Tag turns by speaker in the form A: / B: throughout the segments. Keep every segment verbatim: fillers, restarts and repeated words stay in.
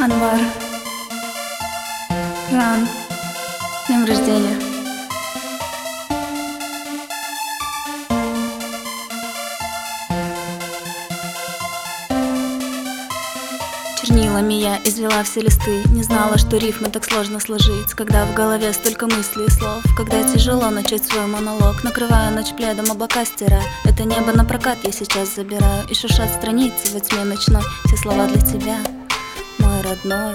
A: Анвар, Ран, с днем рождения. Чернилами я извела все листы. Не знала, что рифмы так сложно сложить, когда в голове столько мыслей и слов, когда тяжело начать свой монолог. Накрываю ночь пледом, облака стирая. Это небо на прокат я сейчас забираю. И шуршат страницы во тьме ночной. Все слова для тебя, мой родной.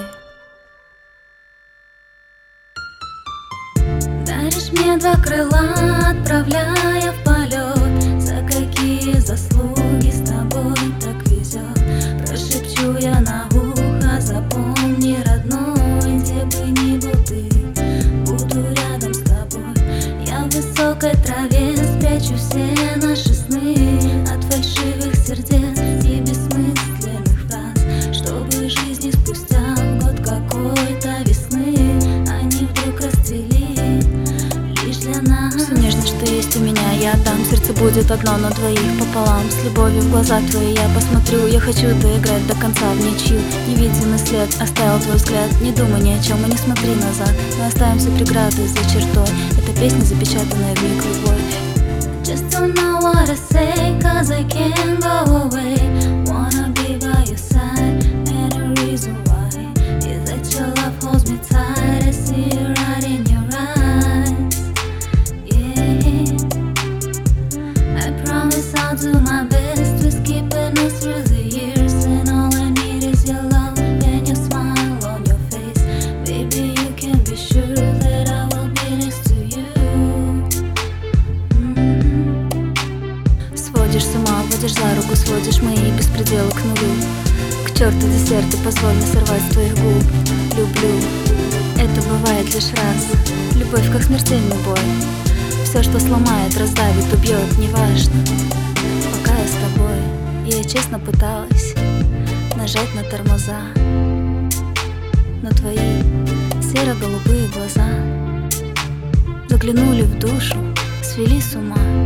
A: Даришь мне два крыла, отправляя в полет. За какие заслуги с тобой так везет. Прошепчу я на ухо, запомни, родной, где бы ни был ты, буду рядом с тобой. Я в высокой траве спрячу все наши сны от фальшивых сердец и бессмысленных фраз, чтобы жизни спустя год какой-то весны они вдруг расцвели лишь для нас. Все нежно, что есть у меня, я отдам. Сердце будет одно на двоих пополам. С любовью в глаза твои я посмотрю. Я хочу доиграть до конца в ничью. Невидимый след оставил твой взгляд. Не думай ни о чем и не смотри назад. Мы оставим все преграды за чертой. Эта песня, запечатанная в миг любовь. Just don't know what to say, cause I can't go away. Wanna be by your side, and the reason why is that your love holds me tight. I see it right in your eyes. Yeah, I promise I'll do my best with keeping us through the years. And all I need is your love and your smile on your face. Baby, you can be sure that I will be next to you. Сводишь с ума, водишь за руку, сводишь мои беспределы к нулю. К черту десерты, позволь мне сорвать с твоих губ. Люблю, это бывает лишь раз. Любовь как смертельный бой. Все, что сломает, раздавит, убьет, неважно. Пока я с тобой, я честно пыталась нажать на тормоза, но твои серо-голубые глаза заглянули в душу, свели с ума.